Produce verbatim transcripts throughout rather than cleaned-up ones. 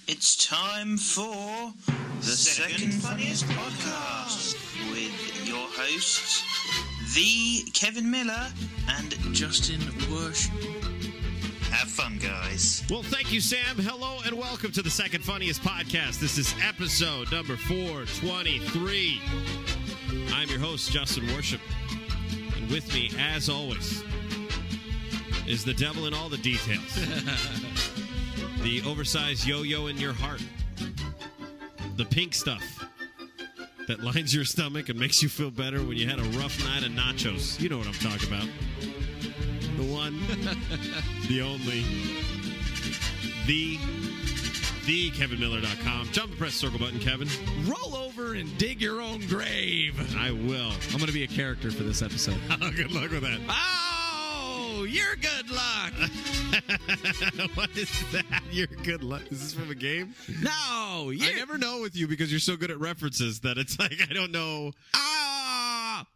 It's time for the Second Funniest Podcast with your hosts, the Kevin Miller and Justin Worsh. Have fun, guys. Well, thank you, Sam. Hello and welcome to the Second Funniest Podcast. This is episode number four twenty-three. I'm your host, Justin Worship. And with me, as always, is the devil in all the details. The oversized yo-yo in your heart. The pink stuff that lines your stomach and makes you feel better when you had a rough night of nachos. You know what I'm talking about. The one, the only, the, the Kevin Miller dot com. Jump and press the circle button, Kevin. Roll over and dig your own grave. I will. I'm going to be a character for this episode. Oh, good luck with that. Oh, you're good luck. What is that? You're good luck. Is this from a game? No, you I never know with you because you're so good at references that it's like, I don't know. Ah.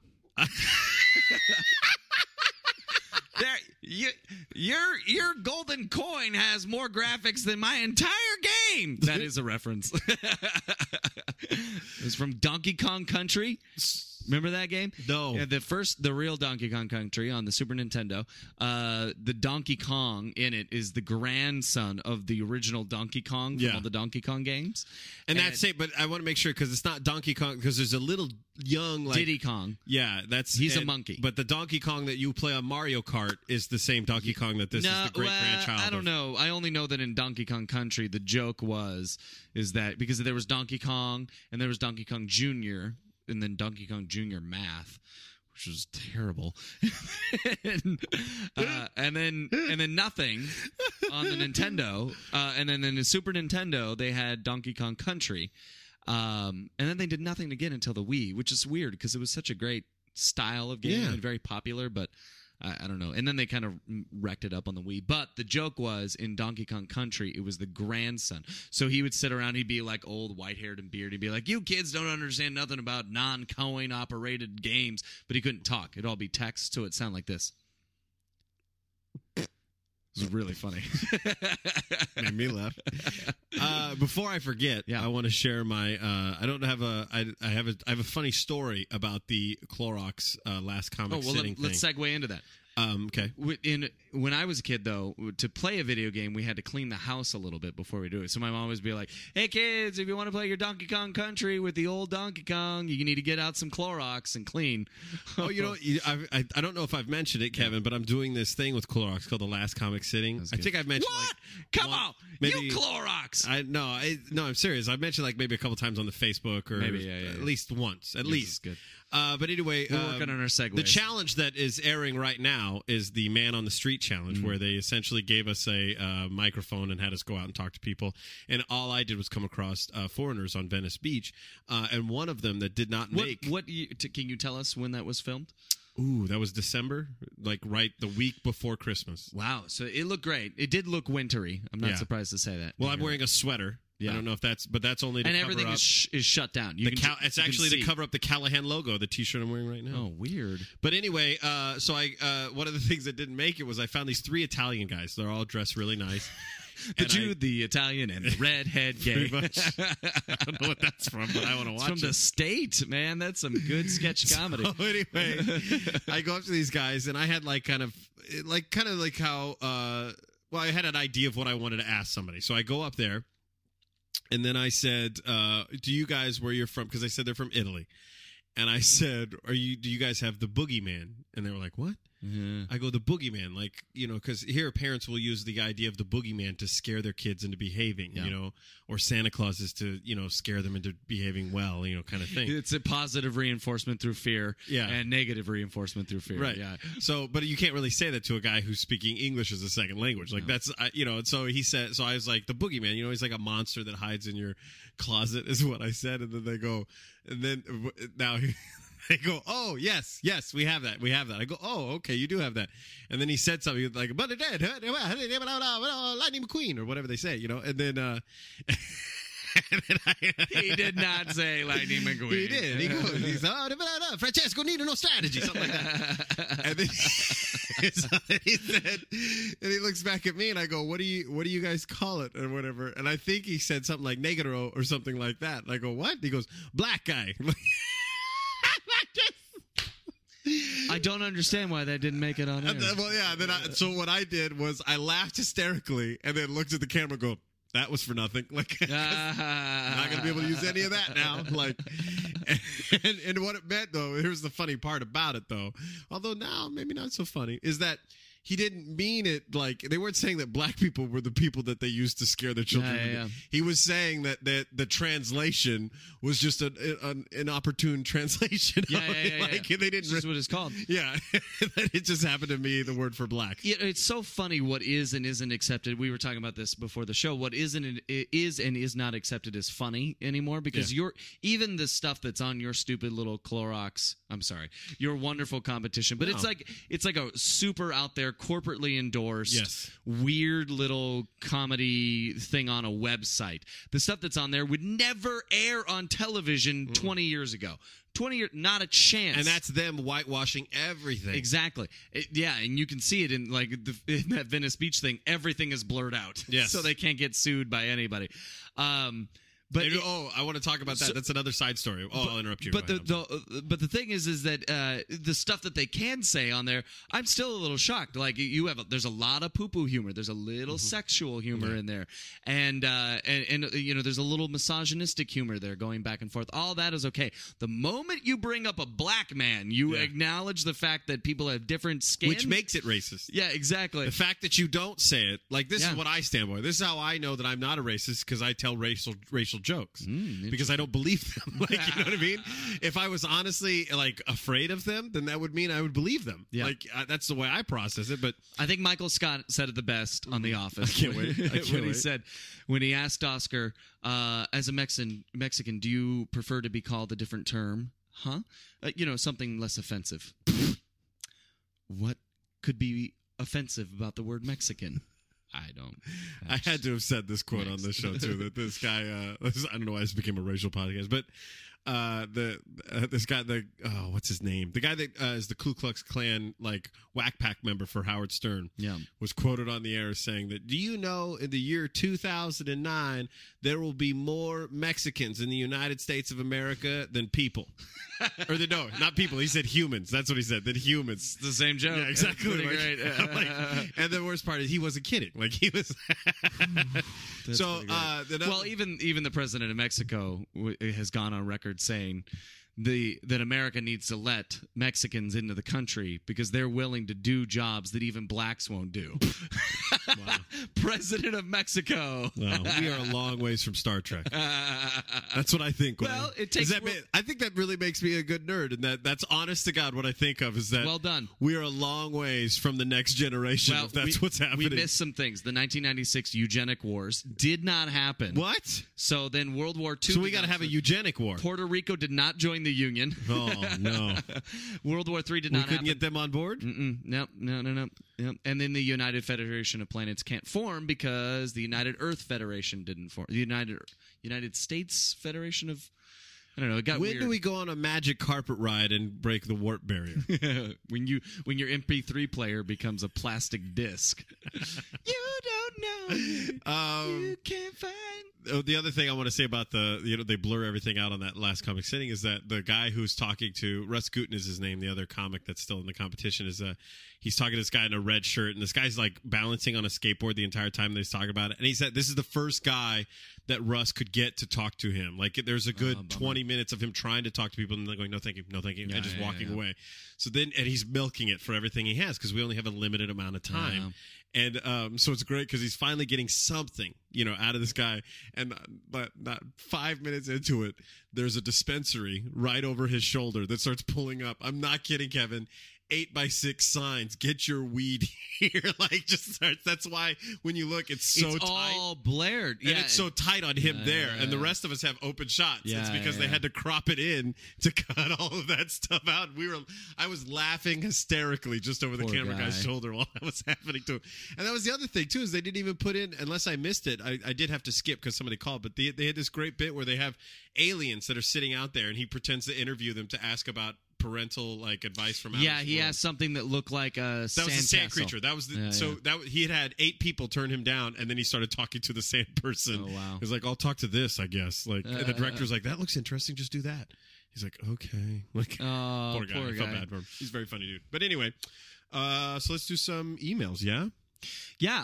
There, you, your your golden coin has more graphics than my entire game. That is a reference. It's from Donkey Kong Country. Remember that game? No. Yeah, the first, the real Donkey Kong Country on the Super Nintendo. Uh, the Donkey Kong in it is the grandson of the original Donkey Kong from Yeah. all the Donkey Kong games. And, and that's it, but I want to make sure because it's not Donkey Kong, because there's a little young, like. Diddy Kong. Yeah, that's. He's and, a monkey. But the Donkey Kong that you play on Mario Kart is the same Donkey Kong that this no, is the great well, grandchild. I don't of. know. I only know that in Donkey Kong Country, the joke was, is that because there was Donkey Kong and there was Donkey Kong Junior and then Donkey Kong Junior Math, which was terrible. and, uh, and then and then nothing on the Nintendo. Uh, and then in the Super Nintendo, they had Donkey Kong Country. Um, and then they did nothing again until the Wii, which is weird because it was such a great style of game Yeah. and very popular, but I, I don't know. And then they kind of wrecked it up on the Wii. But the joke was in Donkey Kong Country, it was the grandson. So he would sit around, he'd be like old, white-haired and beard. He'd be like, you kids don't understand nothing about non-coin operated games. But he couldn't talk. It'd all be text, so it'd sound like this. It was really funny. Made me laugh. Uh, before I forget, Yeah. I want to share my. Uh, I don't have a. I, I have a. I have a funny story about the Clorox uh, last comic Oh, well, sitting let, let's thing. segue into that. Um, okay. In when I was a kid, though, to play a video game, we had to clean the house a little bit before we do it. So my mom would be like, "Hey kids, if you want to play your Donkey Kong Country with the old Donkey Kong, you need to get out some Clorox and clean." Oh, you know, you- I, I I don't know if I've mentioned it, Kevin, but I'm doing this thing with Clorox called the Last Comic Sitting. That's I good. think I've mentioned. What? Like, Come one- on, maybe- you Clorox. I no, I no, I'm serious. I've mentioned like maybe a couple times on the Facebook or Maybe, yeah, yeah, at yeah. least once, at This least. is good. Uh, but anyway, We're um, working on our segues. The challenge that is airing right now is the Man on the Street challenge, Mm-hmm. where they essentially gave us a uh, microphone and had us go out and talk to people. And all I did was come across uh, foreigners on Venice Beach, uh, and one of them that did not What? make. What? You, t- can you tell us when that was filmed? Ooh, that was December, like right the week before Christmas. Wow. So it looked great. It did look wintry. I'm not Yeah. surprised to say that. Well, I'm wearing a sweater. Yeah. I don't know if that's, but that's only to and cover everything up is, sh- is shut down. You the can, Cal- ju- it's you can actually to see. cover up the Callahan logo, the T-shirt I'm wearing right now. Oh, weird. But anyway, uh, so I uh, one of the things that didn't make it was I found these three Italian guys. They're all dressed really nice. The And Jew, I- the Italian, and the redhead gay. Pretty much. I don't know what that's from, but I want to It's watch from it. the state, man. That's some good sketch comedy. So anyway, I go up to these guys, and I had like kind of like kind of like how uh, well I had an idea of what I wanted to ask somebody. So I go up there, and then I said, uh, "Do you guys where you're from?" Because I said they're from Italy, and I said, "Are you? Do you guys have the boogeyman?" And they were like, "What?" Yeah. I go, the boogeyman, like, you know, because here parents will use the idea of the boogeyman to scare their kids into behaving, Yeah. you know, or Santa Claus is to, you know, scare them into behaving well, you know, kind of thing. It's a positive reinforcement through fear, Yeah. and negative reinforcement through fear. Right. Yeah. So, but you can't really say that to a guy who's speaking English as a second language. Like No. that's, I, you know, and so he said, so I was like, the boogeyman, you know, he's like a monster that hides in your closet is what I said. And then they go, and then now he, they go, oh, yes, yes, we have that. We have that. I go, oh, okay, you do have that. And then he said something like, but it did, Lightning McQueen, or whatever they say, you know. And then, uh, and then I, He did not say Lightning McQueen. He did. He goes, he's, oh, da, da, da, Francesco Nino, no strategy, something like that. And then, so then he said, and he looks back at me, and I go, what do you what do you guys call it, or whatever? And I think he said something like negro or something like that. And I go, what? He goes, black guy. I don't understand why that didn't make it on air. And then, well, yeah. Then I, so what I did was I laughed hysterically, and then looked at the camera, and go, that was for nothing. Like, I'm not gonna be able to use any of that now. Like, and, and what it meant, though, here's the funny part about it, though. Although now maybe not so funny, is that he didn't mean it like they weren't saying that black people were the people that they used to scare their children. Yeah, yeah, yeah. He was saying that, that the translation was just an, an inopportune translation. Yeah, yeah, yeah, like yeah. they didn't. That's what it's called. Yeah, it just happened to be the word for black. Yeah, it's so funny what is and isn't accepted. We were talking about this before the show. What isn't and is and is not accepted is funny anymore because Yeah. you're even the stuff that's on your stupid little Clorox. I'm sorry, your wonderful competition, but it's No. like it's like a super out there, corporately endorsed, Yes. weird little comedy thing on a website. The stuff that's on there would never air on television twenty years ago. twenty years, not a chance. And that's them whitewashing everything. Exactly. It- yeah, and you can see it in like the, in that Venice Beach thing. Everything is blurred out, Yes. so they can't get sued by anybody. Um, but Maybe- it- oh, I want to talk about that. So- That's another side story. Oh, I'll interrupt you. But Go the, ahead. the but the thing is, is that uh, the stuff that they can say on there, I'm still a little shocked. Like you have, a, there's a lot of poo-poo humor. There's a little Mm-hmm. sexual humor in there, and uh, and and uh, you know, there's a little misogynistic humor there, going back and forth. All that is okay. The moment you bring up a black man, you Yeah. acknowledge the fact that people have different skin, Which makes it racist. yeah, exactly. The fact that you don't say it, like this Yeah. is what I stand by. This is how I know that I'm not a racist because I tell racial racial jokes Mm, because I don't believe them. Like, you know what I mean? If I was honestly like afraid of them, then that would mean I would believe them. Yeah. Like uh, that's the way I process it. But I think Michael Scott said it the best on The Office. I can't wait. I can't when he wait. said, when he asked Oscar, uh, as a Mexican, Mexican, do you prefer to be called a different term? Huh? Uh, you know, something less offensive. What could be offensive about the word Mexican? I don't. I had to have said this quote on Next. this show too. That this guy, uh, this, I don't know why this became a racial podcast, but uh, the uh, this guy, the oh, what's his name? The guy that uh, is the Ku Klux Klan like whack pack member for Howard Stern. Yeah. Was quoted on the air saying that, do you know in the year two thousand nine there will be more Mexicans in the United States of America than people? Or the, no, not people. He said humans. That's what he said. That humans. It's the same joke. Yeah, exactly. Pretty Like- great. like- and the worst part is he wasn't kidding. Like he was. so pretty great. uh, the, Well, even even the president of Mexico w- has gone on record saying the that America needs to let Mexicans into the country because they're willing to do jobs that even blacks won't do. Wow. President of Mexico. Wow, we are a long ways from Star Trek. That's what I think. when Well, I, it takes does that real- ma- I think that really makes me a good nerd, and that that's honest to God what I think of is that. Well done. We are a long ways from the next generation. Well, if that's we, what's happening. We missed some things. The nineteen ninety-six eugenic wars did not happen. What? So then World War Two. So we got to have a eugenic war. Puerto Rico did not join the Union. Oh no, World War Three did we not couldn't happen. get them on board. Mm-mm. No, no, no, no. Yep. And then the United Federation of Planets can't form because the United Earth Federation didn't form. The United United States Federation of I don't know. It got When weird. do we go on a magic carpet ride and break the warp barrier? when you when your M P three player becomes a plastic disc. You don't know. Um, you can't find. oh, the other thing I want to say about the, you know, they blur everything out on that last comic sitting is that the guy who's talking to, Russ Gutin is his name, the other comic that's still in the competition, is uh, he's talking to this guy in a red shirt, and this guy's like balancing on a skateboard the entire time that he's talking about it. And he said this is the first guy that Russ could get to talk to him. Like there's a good Oh, bummer. twenty minutes of him trying to talk to people, and they're going, no, thank you, no, thank you, Yeah, and just yeah, walking yeah. away. So then, and he's milking it for everything he has because we only have a limited amount of time. And um, so it's great because he's finally getting something, you know, out of this guy. And but not five minutes into it, there's a dispensary right over his shoulder that starts pulling up. I'm not kidding, Kevin. eight by six signs. Get your weed here. Like, just starts. That's why when you look, it's so it's tight. all blared. And Yeah, it's so tight on him Yeah, there. yeah, And the yeah. rest of us have open shots. Yeah, it's because yeah, they yeah. had to crop it in to cut all of that stuff out. We were, I was laughing hysterically just over the Poor camera guy. guy's shoulder while that was happening to him. And that was the other thing, too, is they didn't even put in, unless I missed it, I, I did have to skip because somebody called, but they, they had this great bit where they have aliens that are sitting out there and he pretends to interview them to ask about parental like advice from outer Yeah, he world. has something that looked like a That was sand the sand castle. creature. That was the, Yeah, so yeah. that he had had eight people turn him down, and then he started talking to the sand person. Oh, wow. He was like, "I'll talk to this, I guess." Like, Uh, and the director's like, "That looks interesting. Just do that." He's like, "Okay." Like, Oh, poor guy. poor I felt guy. bad for him. He's a very funny dude. But anyway, uh, so let's do some emails. Yeah. Yeah,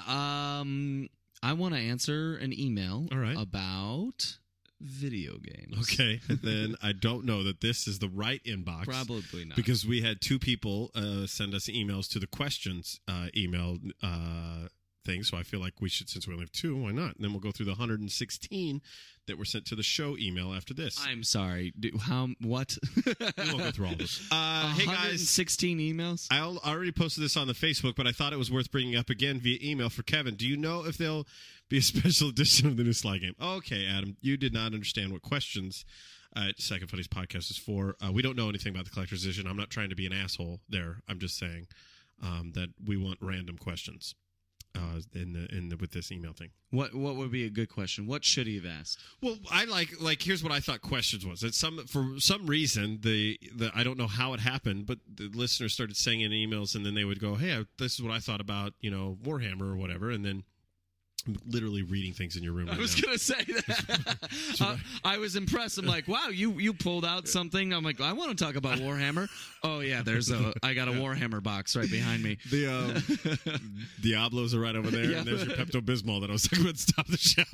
um, I want to answer an email All right. about video games. Okay. And then I don't know that this is the right inbox. Probably not. Because we had two people uh, send us emails to the questions uh, email uh, thing. So I feel like we should, since we only have two, why not? And then we'll go through the one hundred sixteen that were sent to the show email after this. I'm sorry. Do, how? What? We won't go through all this. Uh, hey, one hundred guys. sixteen emails? I al- already posted this on the Facebook, but I thought it was worth bringing up again via email for Kevin. Do you know if there'll be a special edition of the new Sly game? Okay, Adam, you did not understand what questions uh, Second Funniest Podcast is for. Uh, we don't know anything about the collector's edition. I'm not trying to be an asshole there. I'm just saying um, that we want random questions uh, in the in the, with this email thing. What What would be a good question? What should he have asked? Well, I like like here's what I thought questions was. That some for some reason the the I don't know how it happened, but the listeners started sending in emails, and then they would go, "Hey, I, this is what I thought about you know Warhammer or whatever," and then I'm literally reading things in your room. Right I was now. gonna say that. uh, I was impressed. I'm like, wow, you you pulled out something. I'm like, I want to talk about Warhammer. Oh yeah, there's a I got a Warhammer box right behind me. The um, Diablos are right over there, Yeah. and there's your Pepto Bismol that I was talking about. Stop the show.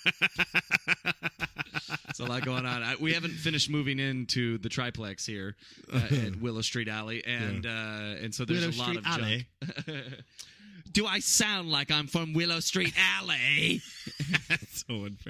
There's a lot going on. I, we haven't finished moving into the triplex here uh, at Willow Street Alley, and uh, and so there's Willow a lot Street of Alley. junk. Do I sound like I'm from Willow Street Alley? That's so unfair.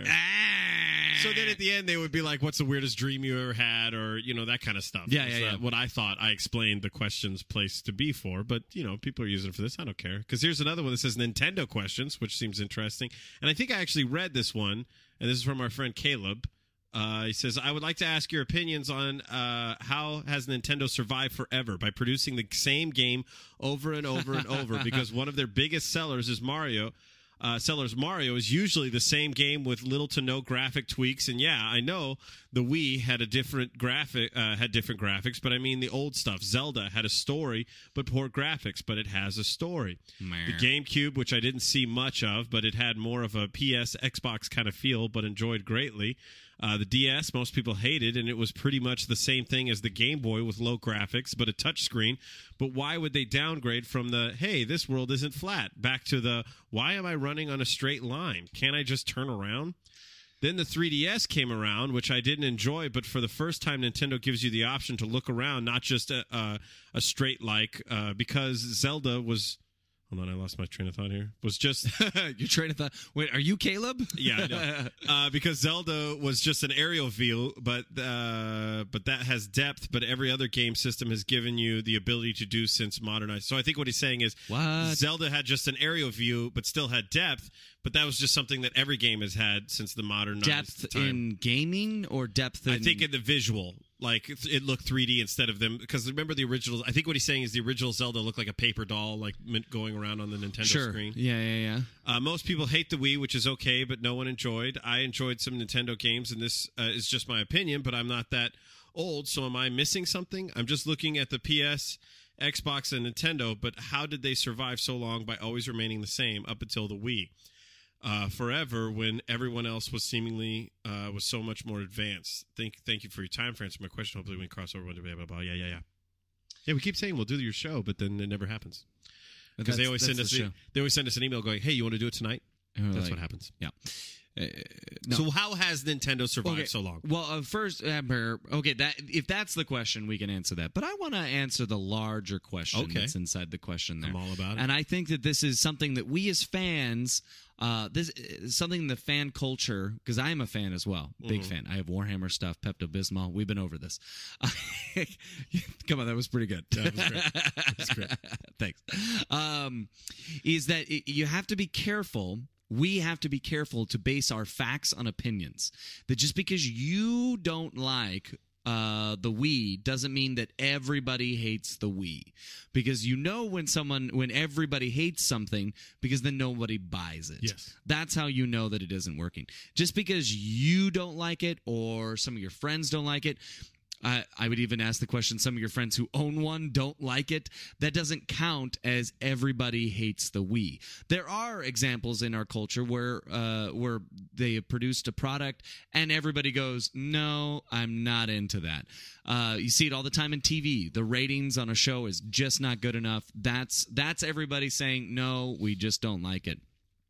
Ah. So then at the end, they would be like, what's the weirdest dream you ever had? Or, you know, that kind of stuff. Yeah, Is, yeah, uh, yeah. What I thought I explained the questions place to be for. But, you know, people are using it for this. I don't care. Because here's another one that says Nintendo questions, which seems interesting. And I think I actually read this one. And this is from our friend Caleb. Uh, he says, I would like to ask your opinions on uh, how has Nintendo survived forever by producing the same game over and over and over, because one of their biggest sellers is Mario. Uh, sellers Mario is usually the same game with little to no graphic tweaks. And yeah, I know the Wii had a different graphic, uh, had different graphics, but I mean the old stuff. Zelda had a story, but poor graphics, but it has a story. Meh. The GameCube, which I didn't see much of, but it had more of a P S, Xbox kind of feel, but enjoyed greatly. Uh, the D S, most people hated, and it was pretty much the same thing as the Game Boy with low graphics, but a touchscreen. But why would they downgrade from the, hey, this world isn't flat, back to the, why am I running on a straight line? Can't I just turn around? Then the three D S came around, which I didn't enjoy, but for the first time, Nintendo gives you the option to look around, not just a, a, a straight like, uh, because Zelda was... Hold on, I lost my train of thought here. Was just... Your train of thought. Wait, are you Caleb? Yeah, I know. uh, because Zelda was just an aerial view, but uh, but that has depth. But every other game system has given you the ability to do since modernized. So I think what he's saying is, What? Zelda had just an aerial view, but still had depth. But that was just something that every game has had since the modernized Depth time. in gaming or depth in... I think in the visual, like it it looked three D instead of them. Because remember the original. I think what he's saying is the original Zelda looked like a paper doll, like going around on the Nintendo Sure. screen. Yeah, yeah, yeah. Uh, most people hate the Wii, which is okay, but no one enjoyed. I enjoyed some Nintendo games, and this uh, is just my opinion, but I'm not that old, so am I missing something? I'm just looking at the P S, Xbox, and Nintendo, but how did they survive so long by always remaining the same up until the Wii? Uh, forever, when everyone else was seemingly uh, was so much more advanced. Thank, thank you for your time for answering my question. Hopefully, we can cross over one day. Blah, blah, blah. Yeah, yeah, yeah. Yeah, we keep saying we'll do your show, but then it never happens. Because they That's- always that's send us the the, show. they always send us an email going, "Hey, you want to do it tonight?" And we're That's like, what happens. Yeah. Uh, no. So how has Nintendo survived Okay. so long? Well, uh, first, uh, okay, that if that's the question, we can answer that. But I want to answer the larger question Okay. that's inside the question there. I'm all about it. And I think that this is something that we as fans Uh, this is something in the fan culture, because I am a fan as well, big Mhm. fan. I have Warhammer stuff, Pepto Bismol. We've been over this. Come on, that was pretty good. That was great. That was great. Thanks. Um, is that it, you have to be careful. We have to be careful to base our facts on opinions. That just because you don't like Uh, the Wii doesn't mean that everybody hates the Wii, because you know when someone when everybody hates something, because then nobody buys it. Yes. That's how you know that it isn't working. Just because you don't like it or some of your friends don't like it, I, I would even ask the question, some of your friends who own one don't like it. That doesn't count as everybody hates the Wii. There are examples in our culture where uh, where they have produced a product and everybody goes, no, I'm not into that. Uh, you see it all the time in T V. The ratings on a show is just not good enough. That's that's everybody saying, no, we just don't like it.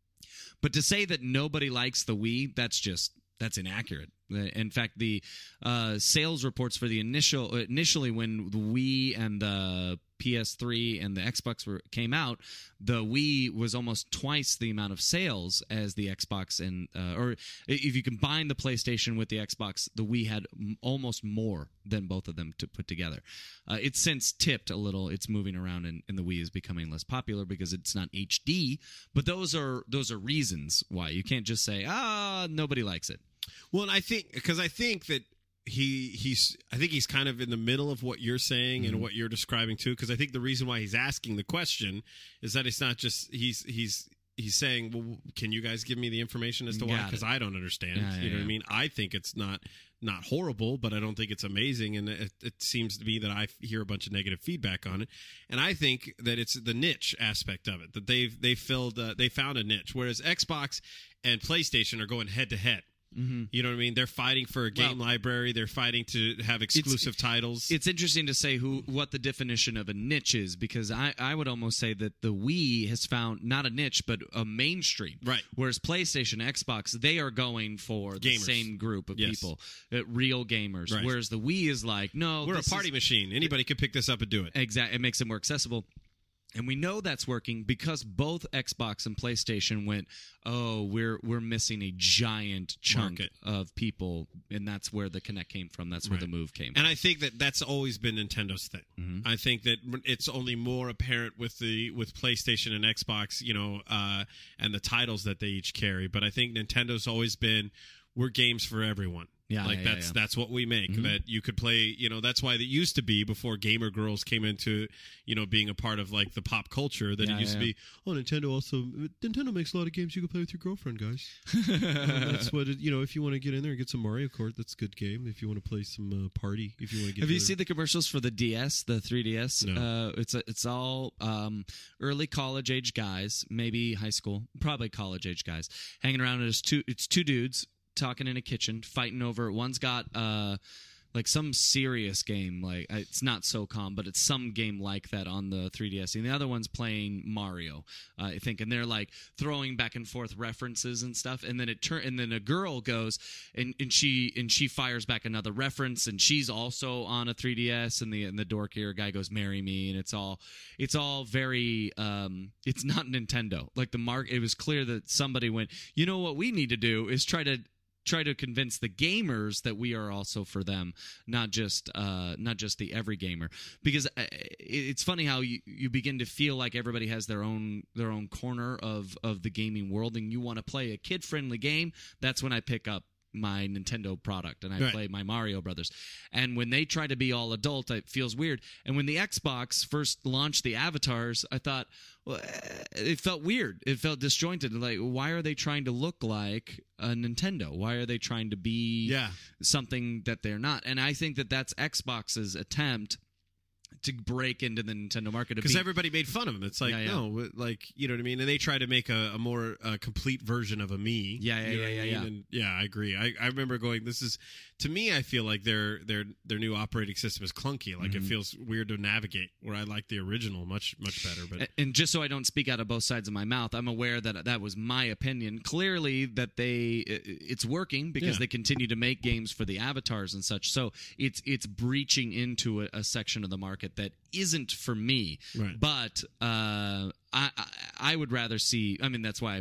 But to say that nobody likes the Wii, that's just that's inaccurate. In fact, the uh, sales reports for the initial initially when the Wii and the P S three and the Xbox were came out, the Wii was almost twice the amount of sales as the Xbox, and uh, or if you combine the PlayStation with the Xbox, the Wii had m- almost more than both of them to put together. Uh, it's since tipped a little; it's moving around, and, and the Wii is becoming less popular because it's not H D. But those are those are reasons why you can't just say, ah, nobody likes it. Well, and I think because I think that he he's I think he's kind of in the middle of what you're saying Mm-hmm. and what you're describing too. Because I think the reason why he's asking the question is that it's not just he's he's he's saying, well, can you guys give me the information as to why? Got Because it. I don't understand. Yeah, yeah, you know what yeah. I mean? I think it's not not horrible, but I don't think it's amazing, and it, it seems to me that I hear a bunch of negative feedback on it. And I think that it's the niche aspect of it that they've they filled uh, they found a niche, whereas Xbox and PlayStation are going head to head. Mm-hmm. You know what I mean? They're fighting for a game Well, library. They're fighting to have exclusive titles. It's interesting to say who what the definition of a niche is, because I, I would almost say that the Wii has found not a niche but a mainstream. Right. Whereas PlayStation, Xbox, they are going for the Gamers. same group of Yes. people, uh, real gamers. Right. Whereas the Wii is like, no, We're a this party is, machine. Anybody could pick this up and do it. Exactly, it makes it more accessible. And we know that's working because both Xbox and PlayStation went, oh, we're we're missing a giant chunk Market. of people, and that's where the Kinect came from. That's where Right. the Move came And from. I think that that's always been Nintendo's thing. Mm-hmm. I think that it's only more apparent with the with PlayStation and Xbox, you know, uh, and the titles that they each carry. But I think Nintendo's always been, we're games for everyone. Yeah, like yeah, yeah, that's yeah. that's what we make. Mhm. That you could play, you know, that's why it used to be before gamer girls came into, you know, being a part of like the pop culture. That Yeah, it used yeah. to be, oh, Nintendo also Nintendo makes a lot of games you can play with your girlfriend, guys. Um, that's what it, you know. If you want to get in there and get some Mario Kart, that's a good game. If you want to play some uh, party, if you want to get Have you together- seen the commercials for the D S, the three D S? No. Uh, it's a, it's all um, early college age guys, maybe high school, probably college age guys, hanging around. And it's two it's two dudes talking in a kitchen, fighting over. One's got uh, like some serious game, like it's not SOCOM, but it's some game like that on the three D S. And the other one's playing Mario, uh, I think, and they're like throwing back and forth references and stuff. And then it turn, and then a girl goes and, and she and she fires back another reference, and she's also on a three D S. And the and the dorkier guy goes, "Marry me," and it's all it's all very um, it's not Nintendo. Like the mark, it was clear that somebody went, you know what we need to do is try to. try to convince the gamers that we are also for them, not just uh, not just the every gamer. Because uh, it's funny how you, you begin to feel like everybody has their own their own corner of, of the gaming world, and you want to play a kid friendly game. That's when I pick up my Nintendo product and I Right. play my Mario Brothers. And when they try to be all adult, it feels weird. And when the Xbox first launched the avatars, I thought, well, eh, it felt weird. It felt disjointed. Like, why are they trying to look like a Nintendo? Why are they trying to be Yeah. something that they're not? And I think that that's Xbox's attempt to break into the Nintendo market. to Because be- everybody made fun of him. It's like, Yeah, yeah. no, like, you know what I mean? And they try to make a, a more uh, complete version of a me. Yeah, yeah, You know yeah, what I yeah, mean? yeah. And yeah, I agree. I, I remember going, this is, to me, I feel like their their their new operating system is clunky. Like, Mm-hmm. it feels weird to navigate, where I like the original much, much better. But And just so I don't speak out of both sides of my mouth, I'm aware that that was my opinion. Clearly, that they it's working because Yeah. they continue to make games for the avatars and such. So it's it's breaching into a, a section of the market that isn't for me. Right. But uh, I, I I would rather see. I mean, that's why I play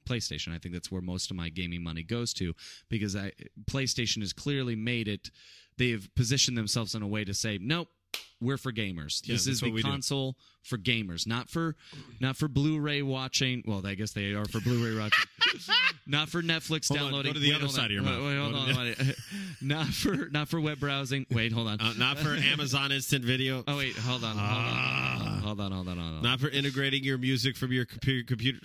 PlayStation. I think that's where most of my gaming money goes to, because I, PlayStation has clearly made it. They've positioned themselves in a way to say, nope, we're for gamers. Yeah, this is that's what the we console do. For gamers, not for not for Blu-ray watching. Well, I guess they are for Blu-ray watching. Not for Netflix Hold on, downloading. go to the Wait, other hold side on. of your Wait, mouth. wait, hold Go on, to wait. Not for not for web browsing. Wait, hold on. Uh, not for Amazon Instant Video. Oh wait, hold on, hold Ah. on, hold on, hold on, hold on. Not for integrating your music from your computer. computer.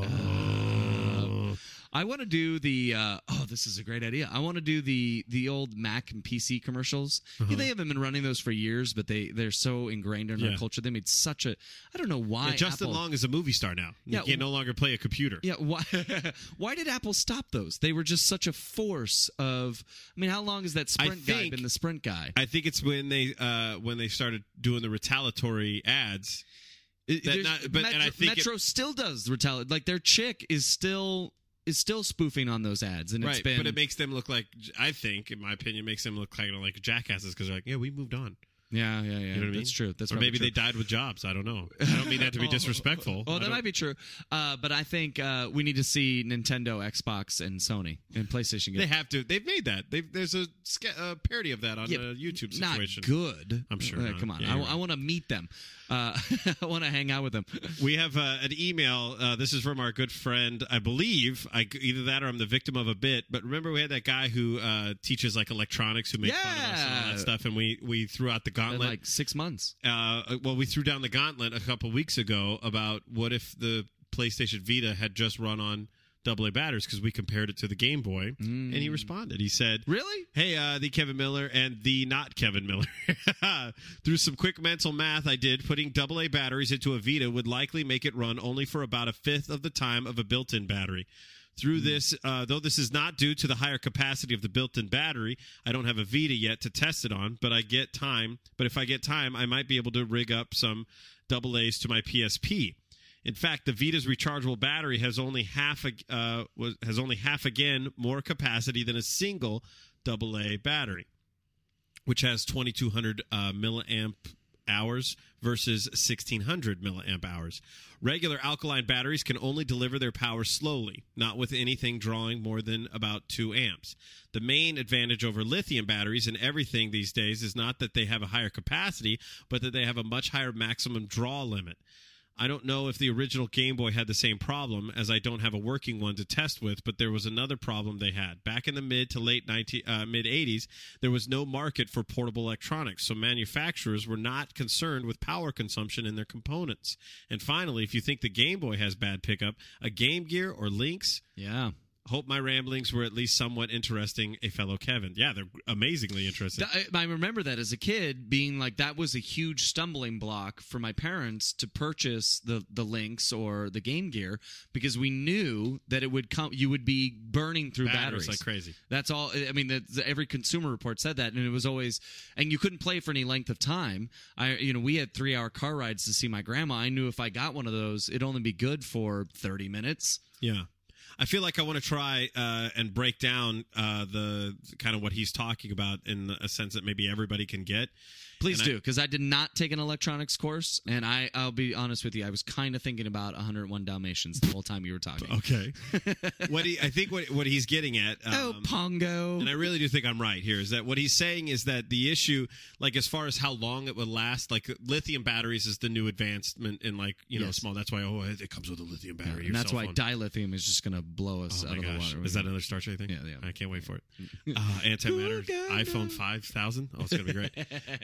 Oh. I want to do the. Uh, oh, this is a great idea. I want to do the the old Mac and P C commercials. Uh-huh. Yeah, they haven't been running those for years, but they they're so ingrained in Yeah. our culture. They made such a. I don't know why. Yeah, Justin Apple, Long is a movie star now. Yeah, You can no longer play a computer. Yeah, why? Why did Apple stop those? They were just such a force of. I mean, how long has that Sprint guy think- been the Sprint guy? I think it's when they uh, when they started doing the retaliatory ads. That There's- not- but- Metro, and I think it- Metro still does retaliate. Like their chick is still is still spoofing on those ads, and it's Right, been. but it makes them look like, I think, in my opinion, makes them look kind of like jackasses because they're like, yeah, we moved on. yeah, yeah, yeah. You know what I mean? That's true. That's or probably maybe true. they died with jobs. I don't know. I don't mean that to be disrespectful. Well, I that don't- might be true. Uh, but I think uh, we need to see Nintendo, Xbox, and Sony and PlayStation. Get They have to. They've made that. They've, there's a, sca- a parody of that on Yeah, the YouTube not situation. good. I'm sure Uh, not. come on, Yeah, I, you're right. want to meet them. Uh, I want to hang out with them. We have uh, an email. Uh, this is from our good friend, I believe. I, either that or I'm the victim of a bit. But remember, we had that guy who uh, teaches like electronics, who makes fun of us and all Yeah. that stuff, and we we threw out the In gauntlet. like six months. uh, well, we threw down the gauntlet a couple weeks ago about what if the PlayStation Vita had just run on double A batteries, because we compared it to the Game Boy, and he responded. He said, Really? Hey, uh, the Kevin Miller and the not Kevin Miller. Through some quick mental math I did, putting double A batteries into a Vita would likely make it run only for about a fifth of the time of a built-in battery. Through this, uh, though this is not due to the higher capacity of the built-in battery, I don't have a Vita yet to test it on, but I get time. But if I get time, I might be able to rig up some double A's to my P S P. In fact, the Vita's rechargeable battery has only half uh, was, has only half again more capacity than a single double A battery, which has twenty-two hundred uh, milliamp hours versus sixteen hundred milliamp hours. Regular alkaline batteries can only deliver their power slowly, not with anything drawing more than about two amps. The main advantage over lithium batteries in everything these days is not that they have a higher capacity, but that they have a much higher maximum draw limit. I don't know if the original Game Boy had the same problem, as I don't have a working one to test with, but there was another problem they had. Back in the mid to late nineteen, uh, mid-eighties, there was no market for portable electronics, so manufacturers were not concerned with power consumption in their components. And finally, if you think the Game Boy has bad pickup, a Game Gear or Lynx... Yeah. Hope my ramblings were at least somewhat interesting, a fellow Kevin. Yeah, they're amazingly interesting. Th- I I remember that as a kid being like, that was a huge stumbling block for my parents to purchase the, the Lynx or the Game Gear, because we knew that it would come, you would be burning through Batteries batteries. like crazy. That's all. I mean, the, the, every Consumer Report said that, and it was always, and you couldn't play for any length of time. I, you know, we had three hour car rides to see my grandma. I knew if I got one of those, it'd only be good for thirty minutes. Yeah. I feel like I want to try uh, and break down uh, the kind of what he's talking about in a sense that maybe everybody can get. Please And I- do, because I did not take an electronics course, and I, I'll be honest with you, I was kind of thinking about one oh one Dalmatians the whole time you were talking. Okay. what he, I think what what he's getting at. Um, oh, Pongo. And I really do think I'm right here, is that what he's saying is that the issue, like as far as how long it would last, like lithium batteries is the new advancement in like, you know, Yes. small. That's why, oh, it comes with a lithium battery. your and that's cell why phone. dilithium is just going to blow us Oh out my of the gosh. water. Is that another Star Trek thing? Yeah, yeah. I can't wait for it. Uh, antimatter, iPhone five thousand. Oh, it's going to be great.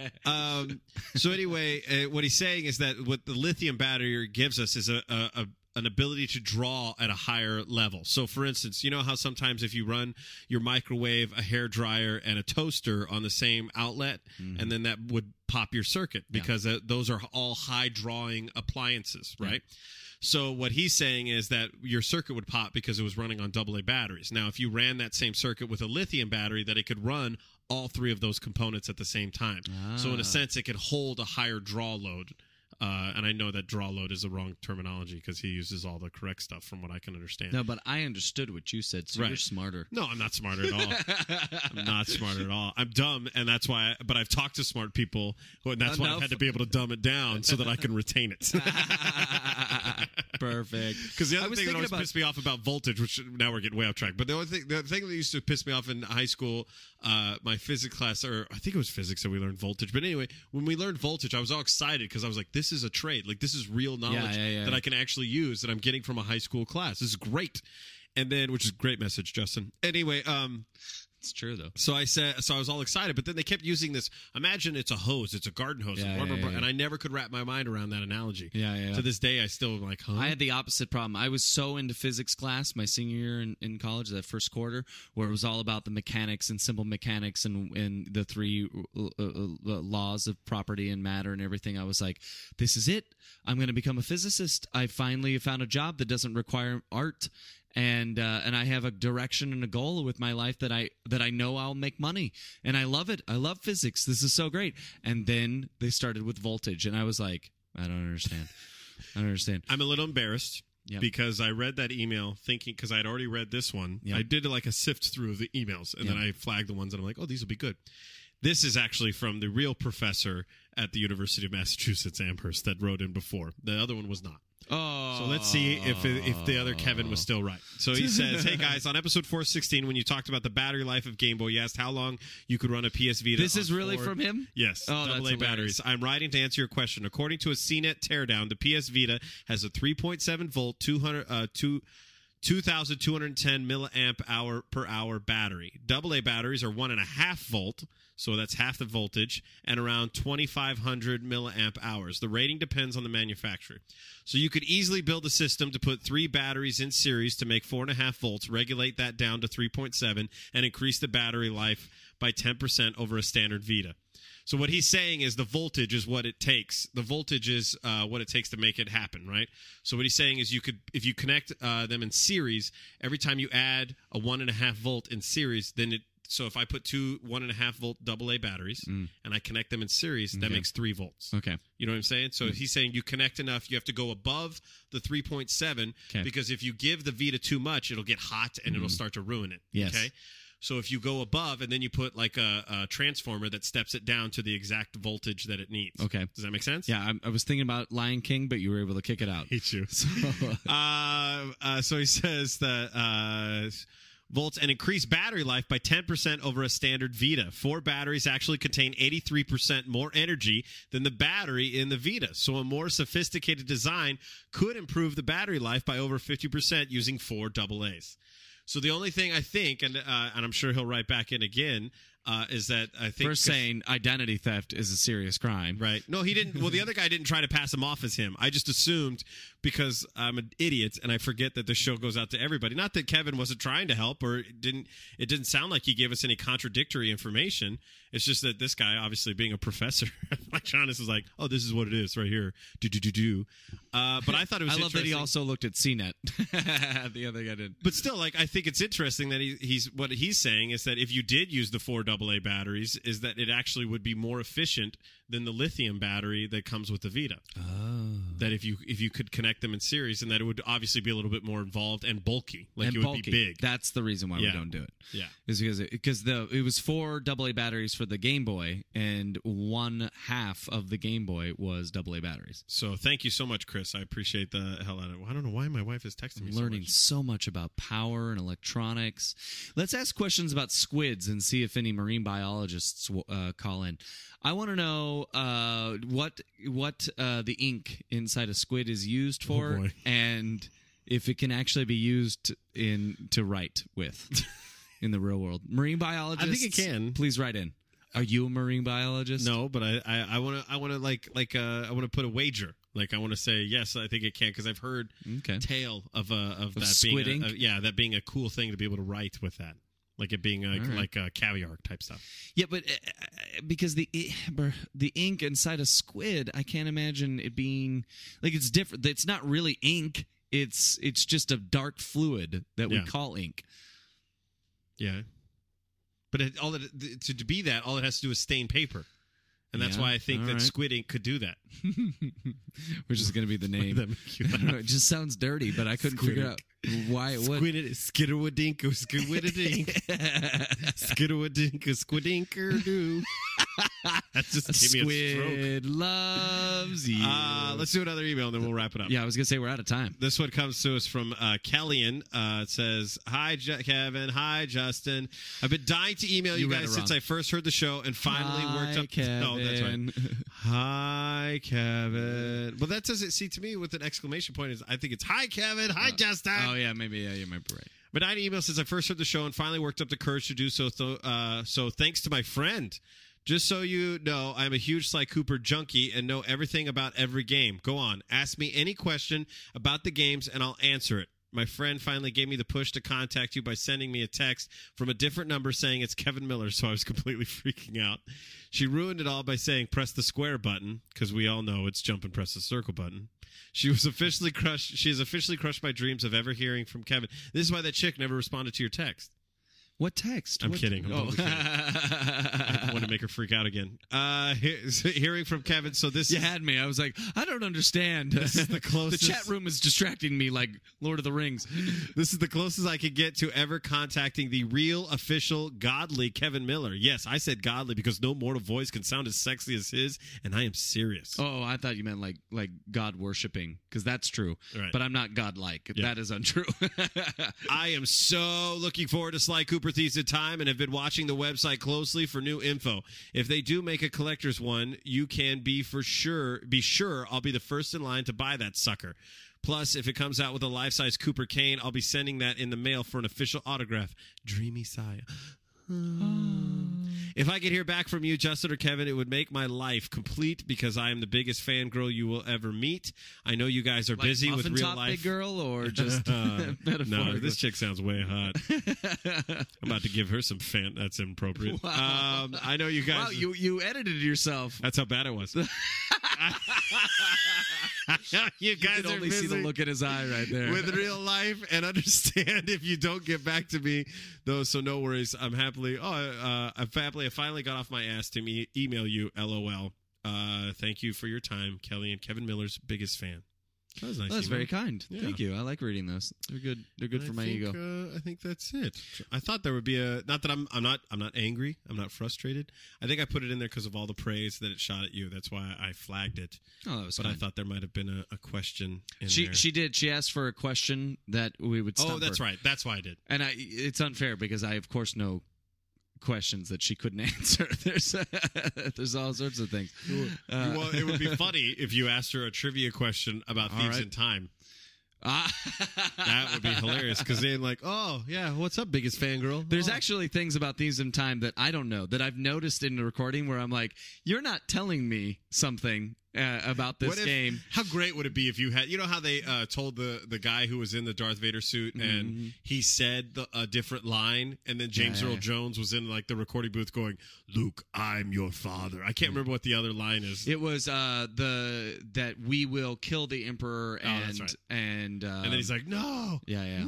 Um, so anyway, uh, what he's saying is that what the lithium battery gives us is a, a, a an ability to draw at a higher level. So, for instance, you know how sometimes if you run your microwave, a hair dryer, and a toaster on the same outlet, Mm-hmm. and then that would pop your circuit because uh, those are all high drawing appliances, right? So what he's saying is that your circuit would pop because it was running on double A batteries. Now, if you ran that same circuit with a lithium battery, that it could run all three of those components at the same time. So in Ah. a sense, it could hold a higher draw load. Uh, and I know that draw load is the wrong terminology because he uses all the correct stuff from what I can understand. No, but I understood what you said, so Right. you're smarter. No, I'm not smarter at all. I'm not smarter at all. I'm dumb, and that's why. I, but I've talked to smart people, and that's why I've Enough. had to be able to dumb it down so that I can retain it. Perfect. Because the I other was thing that thinking always about- pissed me off about voltage, which now we're getting way off track, but the only thing, the thing that used to piss me off in high school, uh, my physics class, or I think it was physics that we learned voltage. But anyway, when we learned voltage, I was all excited because I was like, this is a trade. Like, this is real knowledge yeah, yeah. that I can actually use that I'm getting from a high school class. This is great. And then, which is a great message, Justin. Anyway, um, It's true, though. so I said, so I was all excited, but then they kept using this. Imagine it's a hose, it's a garden hose, Yeah, blah, blah, yeah, blah, yeah. and I never could wrap my mind around that analogy. Yeah, yeah. To this day, I still am like, huh? I had the opposite problem. I was so into physics class my senior year in, in college, that first quarter, where it was all about the mechanics and simple mechanics and, and the three uh, uh, uh, laws of property and matter and everything. I was like, this is it. I'm going to become a physicist. I finally found a job that doesn't require art. And uh, and I have a direction and a goal with my life that I that I know I'll make money, and I love it. I love physics. This is so great. And then they started with voltage, and I was like, I don't understand. I don't understand. I'm a little embarrassed Yep. because I read that email thinking, because I had already read this one. Yep. I did like a sift through of the emails, and Yep. then I flagged the ones that I'm like, oh, these will be good. This is actually from the real professor at the University of Massachusetts, Amherst, that wrote in before. The other one was not. Oh, So let's see if if the other Kevin was still right. So he says, hey, guys, on episode four sixteen, when you talked about the battery life of Game Boy, you asked how long you could run a P S Vita. This on is really four- from him? Yes, Oh, double that's A batteries. hilarious. I'm writing to answer your question. According to a C net teardown, the P S Vita has a three point seven volt, two hundred, uh, two, two thousand two hundred ten milliamp hour per hour battery. Double A batteries are one and a half volt, so that's half the voltage, and around twenty-five hundred milliamp hours. The rating depends on the manufacturer. So you could easily build a system to put three batteries in series to make four and a half volts, regulate that down to three point seven, and increase the battery life by ten percent over a standard Vita. So what he's saying is the voltage is what it takes. The voltage is uh, what it takes to make it happen, right? So what he's saying is you could, if you connect uh, them in series, every time you add a one and a half volt in series, then it. So if I put two one and a half volt double A batteries and I connect them in series, that Okay. makes three volts. Okay. You know what I'm saying? So he's saying you connect enough, you have to go above the three point seven Okay. because if you give the Vita too much, it'll get hot and it'll start to ruin it. Yes. Okay. So if you go above and then you put like a, a transformer that steps it down to the exact voltage that it needs. Okay. Does that make sense? Yeah, I, I was thinking about Lion King, but you were able to kick it out. Hate you. So, uh, uh, so he says that uh, volts and increase battery life by ten percent over a standard Vita. Four batteries actually contain eighty-three percent more energy than the battery in the Vita. So a more sophisticated design could improve the battery life by over fifty percent using four double A's. So the only thing I think, and uh, and I'm sure he'll write back in again, uh, is that I think first saying identity theft is a serious crime. right. No, he didn't. Well, the other guy didn't try to pass him off as him. I just assumed because I'm an idiot and I forget that the show goes out to everybody. Not that Kevin wasn't trying to help or it didn't. It didn't sound like he gave us any contradictory information. It's just that this guy, obviously being a professor, like Jonas was like, "Oh, this is what it is right here." Do do do do. Uh, but I thought it was. I love that he interesting- also looked at C net. The other guy did. But still, like I think it's interesting that he, he's what he's saying is that if you did use the four double A batteries, is that it actually would be more efficient than the lithium battery that comes with the Vita. Oh. That if you if you could connect them in series, and that it would obviously be a little bit more involved and bulky, like and it would bulky. be big. That's the reason why Yeah. we don't do it. Yeah. Is because it, because the it was four double A batteries for the Game Boy, and one half of the Game Boy was double A batteries. So thank you so much, Chris. I appreciate the hell out of it. I don't know why my wife is texting me. I'm so learning much. so much about power and electronics. Let's ask questions about squids and see if any marine biologists uh, call in. I want to know uh, what what uh, the ink inside a squid is used for, boy. and if it can actually be used in to write with in the real world. Marine biologists, I think it can. Please write in. Are you a marine biologist? No, but I I want to I want to like like uh, I want to put a wager. Like I want to say yes, I think it can because I've heard Okay. tale of uh, of, that squid being a, ink? a- yeah that being a cool thing to be able to write with that, like it being a, All right. like a caviar type stuff. Yeah, but uh, because the the ink inside a squid, I can't imagine it being like it's different. It's not really ink. It's it's just a dark fluid that we Yeah. call ink. Yeah, but it, all it, to to be that, all it has to do is stain paper, and that's Yeah, why I think all that right. squid ink could do that. Which is going to be the name. That make you I don't know, laugh. it just sounds dirty, but I couldn't Squid figure out why it would. Squid skidderwadinko squidwadink skidderwadinko squidinker do. That just gave me a stroke. Squid loves you. Uh, let's do another email and then we'll wrap it up. Yeah, I was gonna say we're out of time. This one comes to us from uh, Kellyan. Uh, it says, "Hi, J- Kevin. Hi, Justin. I've been dying to email you, You read guys it since wrong. I first heard the show and finally Hi, worked up." Kevin. Oh, that's right. Hi, Kevin. Well, that doesn't see to me with an exclamation point. Is I think it's "Hi, Kevin. Hi, Uh, Justin." Oh yeah, maybe yeah, you might be right. But I email since I first heard the show and finally worked up the courage to do so. Th- uh, so thanks to my friend. Just so you know, I'm a huge Sly Cooper junkie and know everything about every game. Go on. Ask me any question about the games and I'll answer it. My friend finally gave me the push to contact you by sending me a text from a different number saying it's Kevin Miller, so I was completely freaking out. She ruined it all by saying press the square button, because we all know it's jump and press the circle button. She was officially crushed. She has officially crushed my dreams of ever hearing from Kevin. This is why that chick never responded to your text. What text? I'm What kidding. I'm oh. totally kidding. I want to make her freak out again. Uh, he- hearing from Kevin. So this You is, had me. I was like, I don't understand. This is the the closest- chat room is distracting me like Lord of the Rings. this is the closest I could get to ever contacting the real, official, godly Kevin Miller. Yes, I said godly because no mortal voice can sound as sexy as his, and I am serious. Oh, I thought you meant like like God worshiping, because that's true. Right. But I'm not godlike. Yeah. That is untrue. I am so looking forward to Sly Cooper Thieves in Time and have been watching the website closely for new info. If they do make a collector's one, you can be for sure be sure I'll be the first in line to buy that sucker. Plus, if it comes out with a life-size Cooper Kane, I'll be sending that in the mail for an official autograph. Dreamy sigh. If I could hear back from you, Justin or Kevin, it would make my life complete because I am the biggest fangirl you will ever meet. I know you guys are Like busy with muffin real top life. big girl, or just Uh, metaphorically? no, this chick sounds way hot. I'm about to give her some fan. That's inappropriate. Wow. Um, I know you guys. Wow, you you edited yourself. That's how bad it was. you You guys could are only see the busy look in his eye right there. with real life and understand if you don't get back to me, though. So no worries. I'm happily. Oh, uh, I'm happily. I finally got off my ass to me email you. LOL. Uh, thank you for your time, Kelly and Kevin Miller's biggest fan. That was nice. Well, that's email. very kind. Yeah. Thank you. I like reading those. They're good. They're good And for I my think, ego. Uh, I think that's it. I thought there would be a not that I'm I'm not I'm not angry. I'm not frustrated. I think I put it in there because of all the praise that it shot at you. That's why I flagged it. Oh, that was But I kind. thought there might have been a, a question in She there. she did. She asked for a question that we would. oh, stump that's her. right. That's why I did. And I, it's unfair because I, of course, know questions that she couldn't answer. There's there's all sorts of things. Uh, well, it would be funny if you asked her a trivia question about All Thieves right. in Time. Ah. That would be hilarious because then, like, oh yeah, what's up, biggest fangirl? There's oh. actually things about Thieves in Time that I don't know that I've noticed in the recording where I'm like, you're not telling me something uh, about this What if- game. How great would it be if you had, you know, how they uh, told the the guy who was in the Darth Vader suit and he said the, a different line, and then James Yeah, Earl yeah. Jones was in like the recording booth going, "Luke, I'm your father." I can't remember what the other line is. It was uh, the that we will kill the Emperor Oh, and that's right. and uh, and then he's like, "No, yeah yeah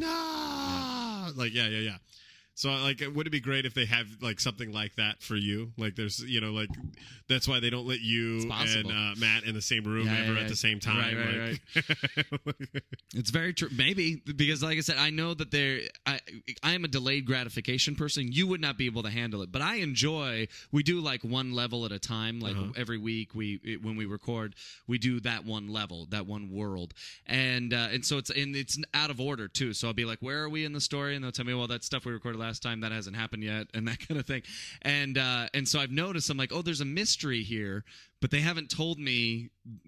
no," like yeah, yeah, yeah. So, like, would it be great if they have like something like that for you? Like, there's, you know, like that's why they don't let you It's and possible. uh, Matt in the same room Yeah, ever yeah, at yeah. the same time. Right, right, like- It's very true. Maybe because, like I said, I know that there. I I am a delayed gratification person. You would not be able to handle it, but I enjoy. We do like one level at a time. Like Uh-huh. every week, we it- when we record, we do that one level, that one world, and uh, and so it's and it's out of order too. So I'll be like, "Where are we in the story?" And they'll tell me, "Well, that stuff we recorded last time that hasn't happened yet," and that kind of thing. And uh, and so I've noticed. I'm like, "Oh, there's a mystery here." But they haven't told me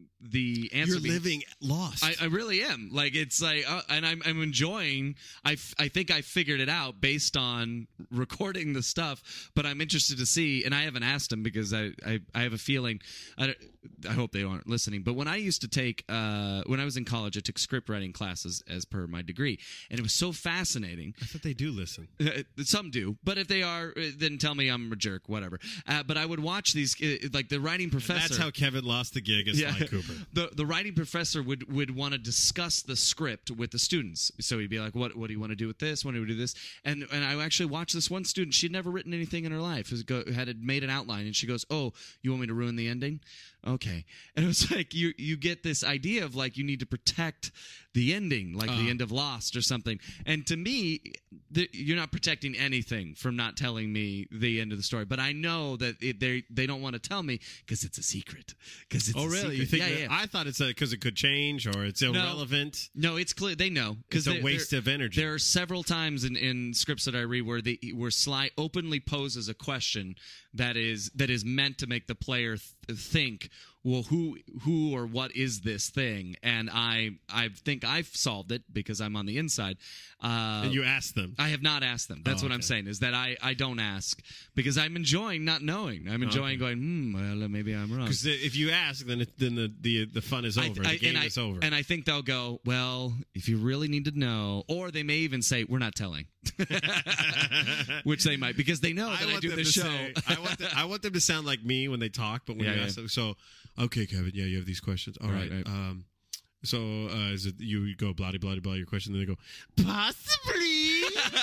the answer. You're be- living lost. I, I really am. Like it's like, uh, and I'm I'm enjoying. I, f- I think I figured it out based on recording the stuff. But I'm interested to see, and I haven't asked them because I I, I have a feeling. I, don't- I hope they aren't listening. But when I used to take uh, when I was in college, I took script writing classes as per my degree, and it was so fascinating. I thought they do listen. Uh, Some do, but if they are, uh, then tell me I'm a jerk, whatever. Uh, but I would watch these, uh, like the writing professor. That's how Kevin lost the gig as Sly Cooper. The the writing professor would, would want to discuss the script with the students. So he'd be like, "What what do you want to do with this? What do we do this?" And and I actually watched this one student. She'd never written anything in her life. Was go, had made an outline, and she goes, "Oh, you want me to ruin the ending? okay. And it was like you you get this idea of like you need to protect the ending, like Uh. the end of Lost or something. And to me, th- you're not protecting anything from not telling me the end of the story. But I know that it, they they don't want to tell me because it's a secret. Because it's Oh, a really? secret. You think? Yeah, that, yeah. I thought it's because it could change or it's irrelevant. No, it's clear they know It's because a waste of energy. There are several times in, in scripts that I read where they where Sly openly poses a question that is that is meant to make the player th- think, well, who who or what is this thing? And I I think I've solved it because I'm on the inside. Uh, And you asked them. I have not asked them. That's Oh, what I'm okay. saying, is that I, I don't ask because I'm enjoying not knowing. I'm enjoying Okay. going, hmm, well, maybe I'm wrong. Because if you ask, then it, then the, the the fun is I- over. I- the game and I, is over. And I think they'll go, well, if you really need to know, or they may even say, we're not telling, which they might because they know that I, want do them the to show. say- I want them, I want them to sound like me when they talk, but when Yeah, you yeah. ask them, so okay, Kevin, yeah, you have these questions. All Right, right. right. Um, so uh, is it you go blah blah blah blah your question, then they go possibly.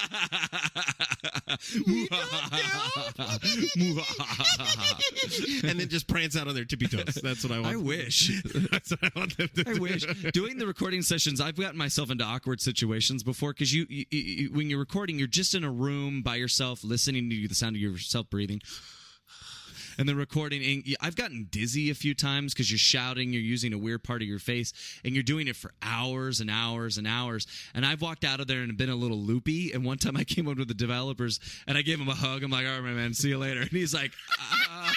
And then just prance out on their tippy toes. That's what I want. I wish. That's what I want them to I do. wish. Doing the recording sessions, I've gotten myself into awkward situations before because you, you, you, when you're recording, you're just in a room by yourself, listening to the sound of yourself breathing. And then recording, and I've gotten dizzy a few times because you're shouting, you're using a weird part of your face, and you're doing it for hours and hours and hours. And I've walked out of there and been a little loopy. And one time I came up with the developers, and I gave him a hug. I'm like, all right, man, see you later. And he's like, uh.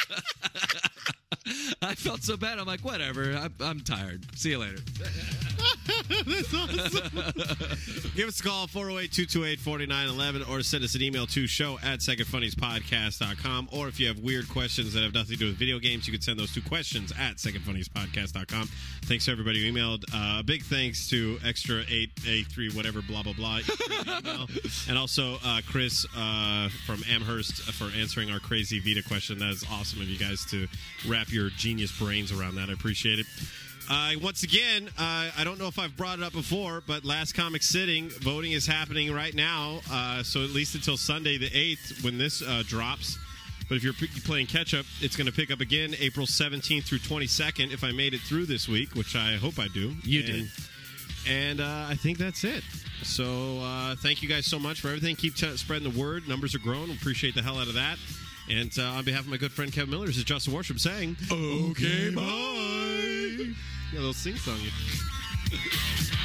I felt so bad. I'm like, whatever. I'm, I'm tired. See you later. That's awesome. Give us a call, four oh eight, two two eight, four nine one one, or send us an email to show at second funnies podcast dot com. Or if you have weird questions that have nothing to do with video games, you can send those to questions at second funnies podcast dot com. Thanks to everybody who emailed. Uh, big thanks to Extra eight eight three, whatever, blah, blah, blah. Email. And also uh, Chris uh, from Amherst for answering our crazy Vita question. That is awesome of you guys to wrap your genius brains around that. I appreciate it. Uh, once again, uh, I don't know if I've brought it up before, but Last Comic Sitting, voting is happening right now, uh, so at least until Sunday the eighth when this uh, drops. But if you're p- playing catch-up, it's going to pick up again April seventeenth through twenty-second if I made it through this week, which I hope I do. You and, did. And uh, I think that's it. So uh, thank you guys so much for everything. Keep t- spreading the word. Numbers are growing. Appreciate the hell out of that. And uh, on behalf of my good friend Kevin Miller, this is Justin Worship saying, okay, bye. Yeah, a little sing-song.